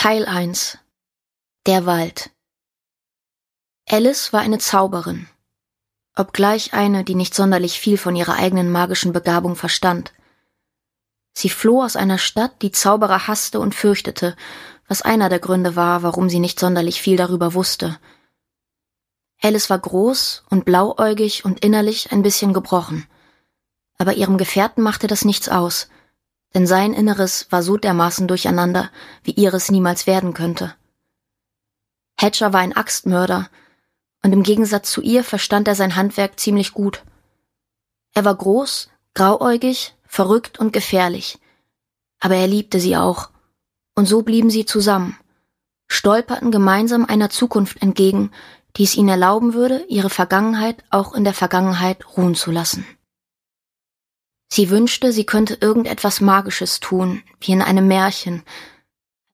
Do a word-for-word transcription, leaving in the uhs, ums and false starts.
Teil eins. Der Wald. Alice war eine Zauberin, obgleich eine, die nicht sonderlich viel von ihrer eigenen magischen Begabung verstand. Sie floh aus einer Stadt, die Zauberer hasste und fürchtete, was einer der Gründe war, warum sie nicht sonderlich viel darüber wusste. Alice war groß und blauäugig und innerlich ein bisschen gebrochen. Aber ihrem Gefährten machte das nichts aus, denn sein Inneres war so dermaßen durcheinander, wie ihres niemals werden könnte. Hatcher war ein Axtmörder, und im Gegensatz zu ihr verstand er sein Handwerk ziemlich gut. Er war groß, grauäugig, verrückt und gefährlich. Aber er liebte sie auch, und so blieben sie zusammen, stolperten gemeinsam einer Zukunft entgegen, die es ihnen erlauben würde, ihre Vergangenheit auch in der Vergangenheit ruhen zu lassen. Sie wünschte, sie könnte irgendetwas Magisches tun, wie in einem Märchen,